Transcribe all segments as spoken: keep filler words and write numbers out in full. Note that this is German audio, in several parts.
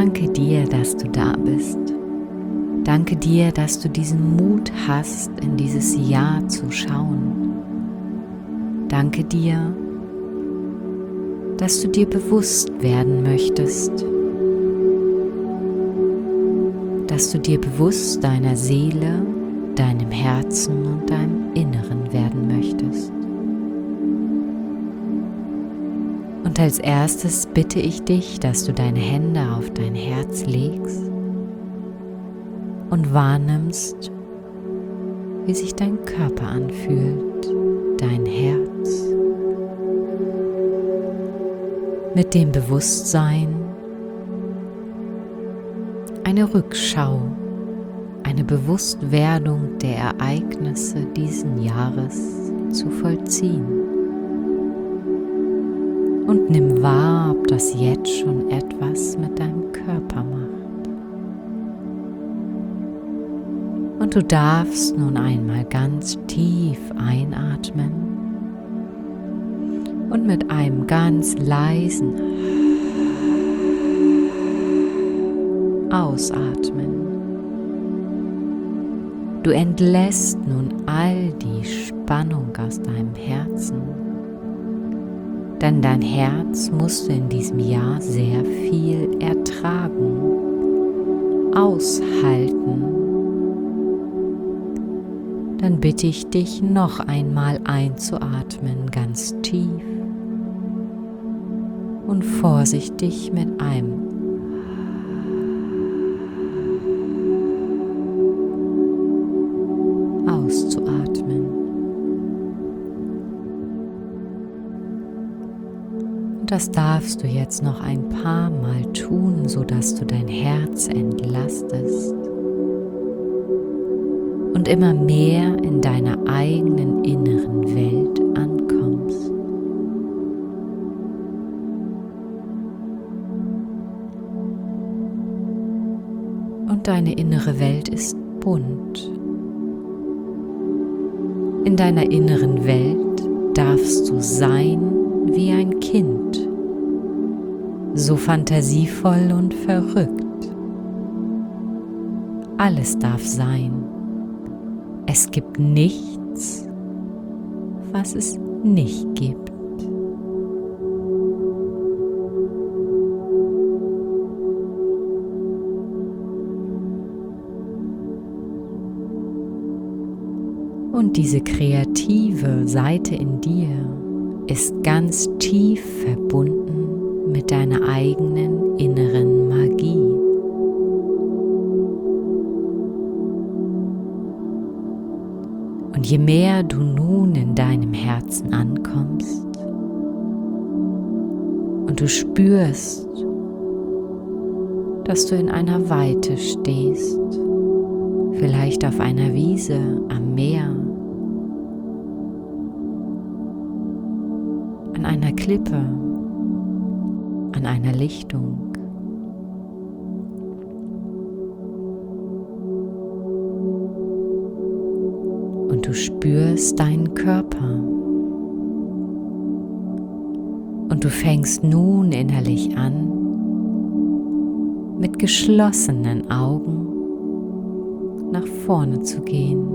danke dir, dass du da bist. Danke dir, dass du diesen Mut hast, in dieses Jahr zu schauen. Danke dir, dass du dir bewusst werden möchtest, dass du dir bewusst deiner Seele, deinem Herzen und deinem Inneren werden möchtest. Und als erstes bitte ich dich, dass du deine Hände auf dein Herz legst und wahrnimmst, wie sich dein Körper anfühlt, dein Herz. Mit dem Bewusstsein, eine Rückschau, eine Bewusstwerdung der Ereignisse diesen Jahres zu vollziehen. Und nimm wahr, ob das jetzt schon etwas mit deinem Körper macht. Und du darfst nun einmal ganz tief einatmen und mit einem ganz leisen Ausatmen. Du entlässt nun all die Spannung aus deinem Herzen, denn dein Herz musste in diesem Jahr sehr viel ertragen, aushalten. Dann bitte ich dich noch einmal einzuatmen, ganz tief und vorsichtig mit einem auszuatmen. Und das darfst du jetzt noch ein paar Mal tun, sodass du dein Herz entlastest und immer mehr in deiner eigenen inneren Welt ankommst. Und deine innere Welt ist bunt. In deiner inneren Welt darfst du sein wie ein Kind, so fantasievoll und verrückt. Alles darf sein. Es gibt nichts, was es nicht gibt. Und diese kreative Seite in dir ist ganz tief verbunden mit deiner eigenen inneren Magie. Und je mehr du nun in deinem Herzen ankommst und du spürst, dass du in einer Weite stehst, vielleicht auf einer Wiese am Meer, an einer Klippe, an einer Lichtung. Und du spürst deinen Körper. Und du fängst nun innerlich an, mit geschlossenen Augen nach vorne zu gehen.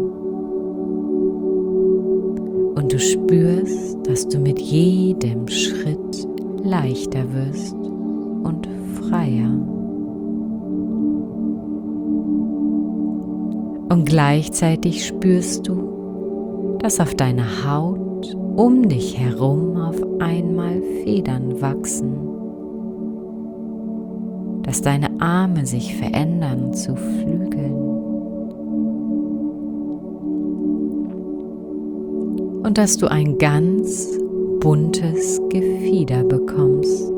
Und du spürst, dass du mit jedem Schritt leichter wirst und freier. Und gleichzeitig spürst du, dass auf deiner Haut um dich herum auf einmal Federn wachsen, dass deine Arme sich verändern zu Flügeln. Und dass du ein ganz buntes Gefieder bekommst.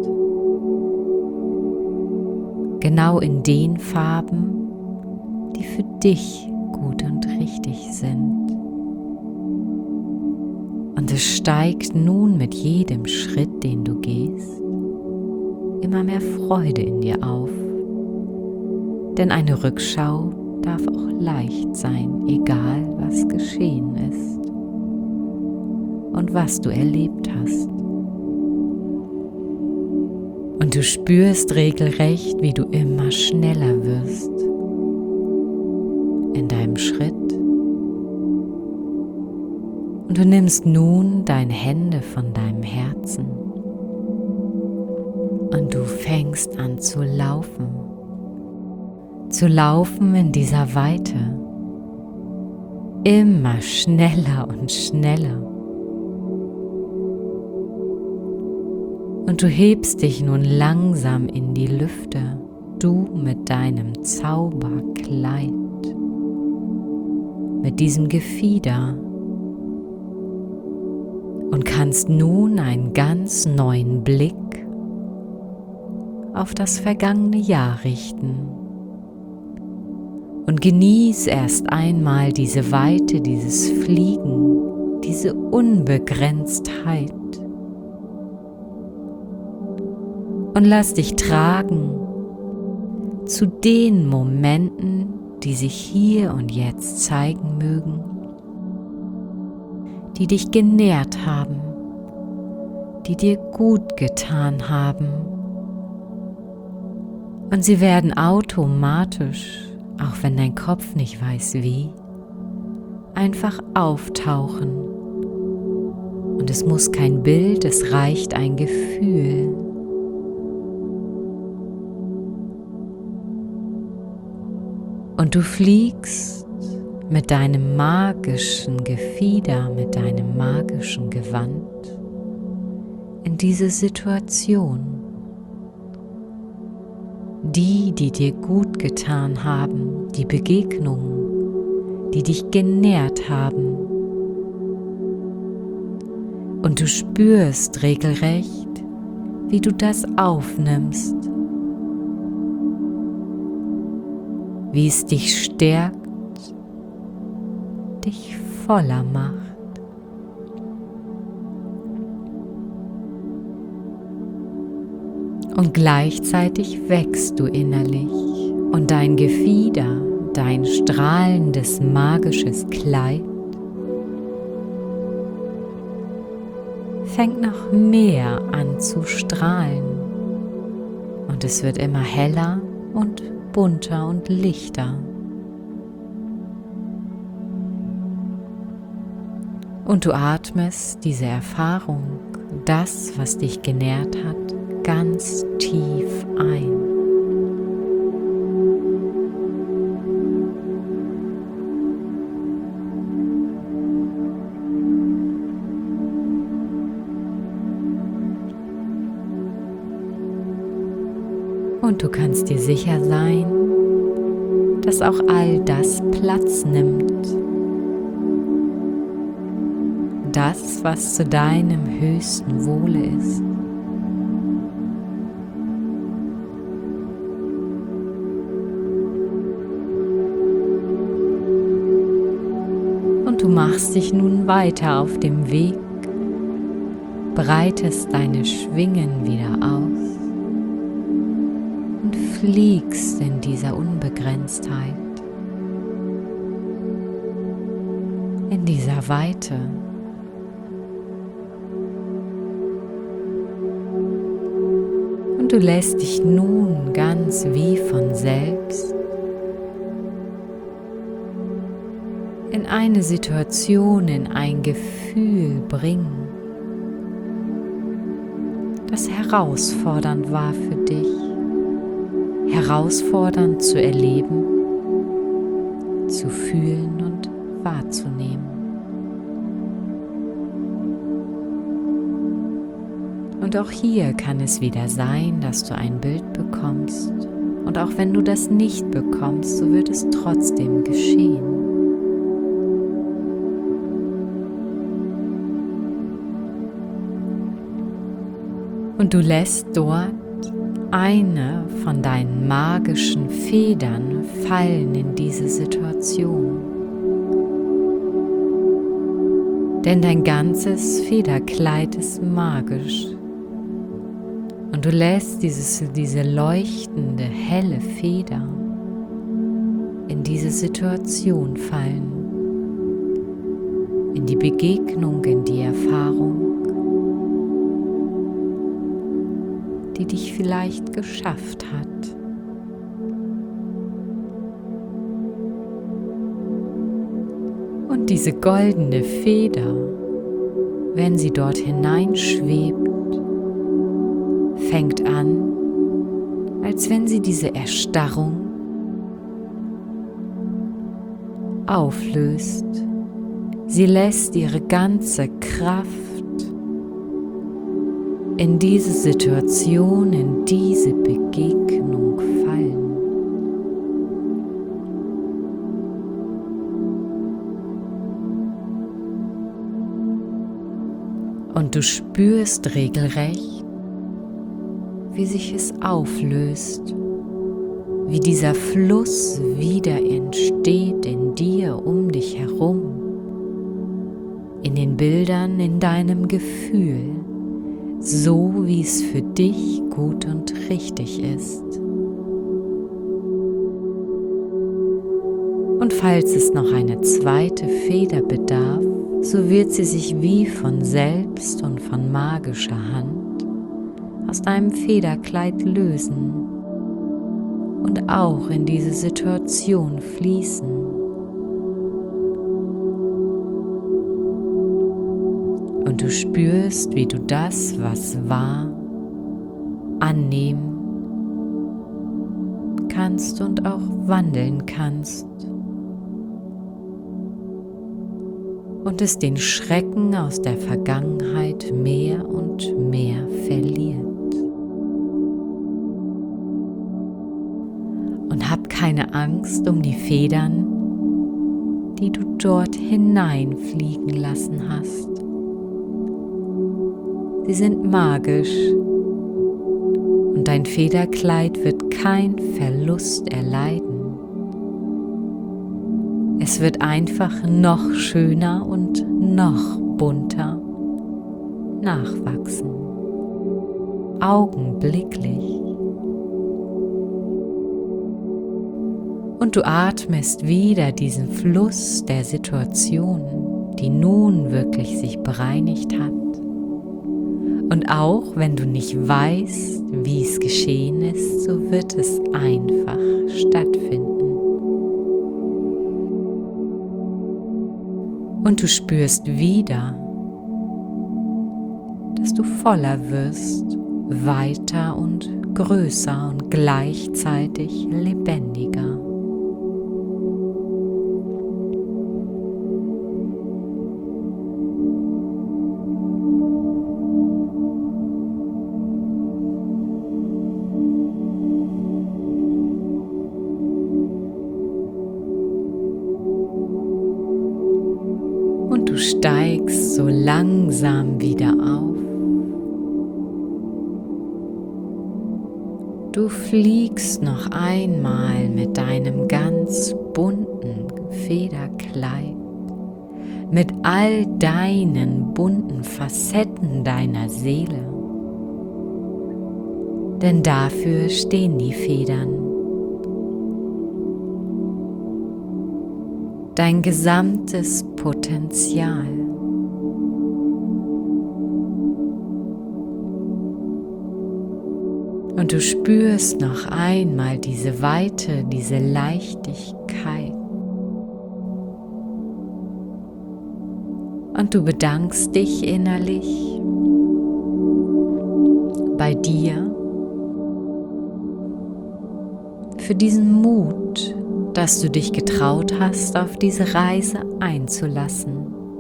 Genau in den Farben, die für dich gut und richtig sind. Und es steigt nun mit jedem Schritt, den du gehst, immer mehr Freude in dir auf. Denn eine Rückschau darf auch leicht sein, egal was geschehen ist und was du erlebt hast. Und du spürst regelrecht, wie du immer schneller wirst in deinem Schritt. Und du nimmst nun deine Hände von deinem Herzen und du fängst an zu laufen. Zu laufen in dieser Weite. Immer schneller und schneller. Und du hebst dich nun langsam in die Lüfte, du mit deinem Zauberkleid, mit diesem Gefieder, und kannst nun einen ganz neuen Blick auf das vergangene Jahr richten. Und genieß erst einmal diese Weite, dieses Fliegen, diese Unbegrenztheit. Und lass dich tragen zu den Momenten, die sich hier und jetzt zeigen mögen, die dich genährt haben, die dir gut getan haben. Und sie werden automatisch, auch wenn dein Kopf nicht weiß wie, einfach auftauchen. Und es muss kein Bild, es reicht ein Gefühl. Und du fliegst mit deinem magischen Gefieder, mit deinem magischen Gewand in diese Situation. Die, die dir gut getan haben, die Begegnungen, die dich genährt haben. Und du spürst regelrecht, wie du das aufnimmst, wie es dich stärkt, dich voller macht. Und gleichzeitig wächst du innerlich und dein Gefieder, dein strahlendes magisches Kleid fängt noch mehr an zu strahlen und es wird immer heller und bunter und lichter. Und du atmest diese Erfahrung, das, was dich genährt hat, ganz tief ein. Und du kannst dir sicher sein, dass auch all das Platz nimmt. Das, was zu deinem höchsten Wohle ist. Und du machst dich nun weiter auf dem Weg, breitest deine Schwingen wieder aus und fliegst in dieser Unbegrenztheit, in dieser Weite. Und du lässt dich nun ganz wie von selbst in eine Situation, in ein Gefühl bringen, das herausfordernd war für dich, herausfordernd zu erleben, zu fühlen und wahrzunehmen. Und auch hier kann es wieder sein, dass du ein Bild bekommst. Und auch wenn du das nicht bekommst, so wird es trotzdem geschehen. Und du lässt dort eine von deinen magischen Federn fallen in diese Situation. Denn dein ganzes Federkleid ist magisch. Und du lässt dieses, diese leuchtende, helle Feder in diese Situation fallen, in die Begegnung, in die Erfahrung, die dich vielleicht geschafft hat. Und diese goldene Feder, wenn sie dort hineinschwebt, fängt an, als wenn sie diese Erstarrung auflöst. Sie lässt ihre ganze Kraft in diese Situation, in diese Begegnung fallen. Und du spürst regelrecht, wie sich es auflöst, wie dieser Fluss wieder entsteht in dir, um dich herum, in den Bildern, in deinem Gefühl, so wie es für dich gut und richtig ist. Und falls es noch eine zweite Feder bedarf, so wird sie sich wie von selbst und von magischer Hand aus deinem Federkleid lösen und auch in diese Situation fließen. Und du spürst, wie du das, was war, annehmen kannst und auch wandeln kannst. Und es den Schrecken aus der Vergangenheit mehr und mehr verliert. Und hab keine Angst um die Federn, die du dort hineinfliegen lassen hast. Sie sind magisch und dein Federkleid wird keinen Verlust erleiden. Es wird einfach noch schöner und noch bunter nachwachsen, augenblicklich. Und du atmest wieder diesen Fluss der Situation, die nun wirklich sich bereinigt hat. Und auch wenn du nicht weißt, wie es geschehen ist, so wird es einfach stattfinden. Und du spürst wieder, dass du voller wirst, weiter und größer und gleichzeitig lebendiger. Und du steigst so langsam wieder auf. Du fliegst noch einmal mit deinem ganz bunten Federkleid, mit all deinen bunten Facetten deiner Seele. Denn dafür stehen die Federn. Dein gesamtes Potenzial. Und du spürst noch einmal diese Weite, diese Leichtigkeit. Und du bedankst dich innerlich bei dir für diesen Mut, dass du dich getraut hast, auf diese Reise einzulassen.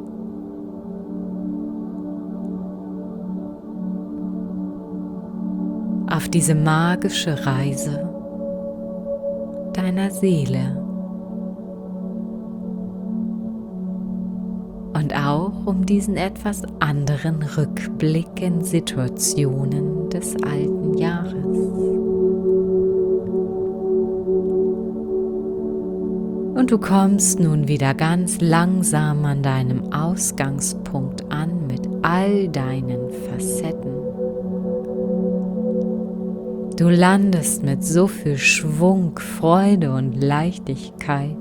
Auf diese magische Reise deiner Seele. Und auch um diesen etwas anderen Rückblick in Situationen des alten Jahres. Und du kommst nun wieder ganz langsam an deinem Ausgangspunkt an mit all deinen Facetten. Du landest mit so viel Schwung, Freude und Leichtigkeit.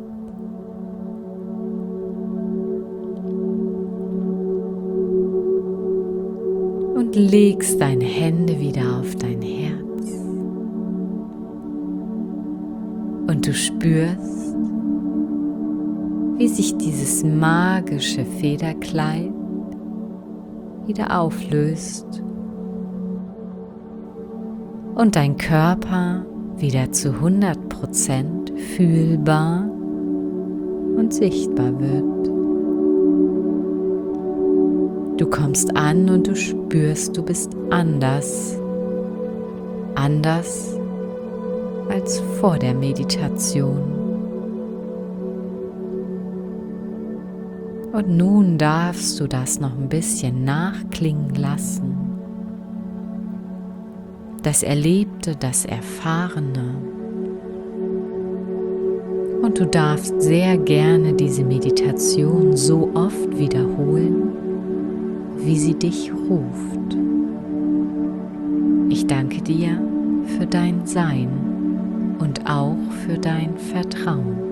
Und und legst deine Hände wieder auf dein Herz. Und du spürst, wie sich dieses magische Federkleid wieder auflöst und dein Körper wieder zu hundert Prozent fühlbar und sichtbar wird. Du kommst an und du spürst, du bist anders, anders als vor der Meditation. Und nun darfst du das noch ein bisschen nachklingen lassen. Das Erlebte, das Erfahrene. Und du darfst sehr gerne diese Meditation so oft wiederholen, wie sie dich ruft. Ich danke dir für dein Sein und auch für dein Vertrauen.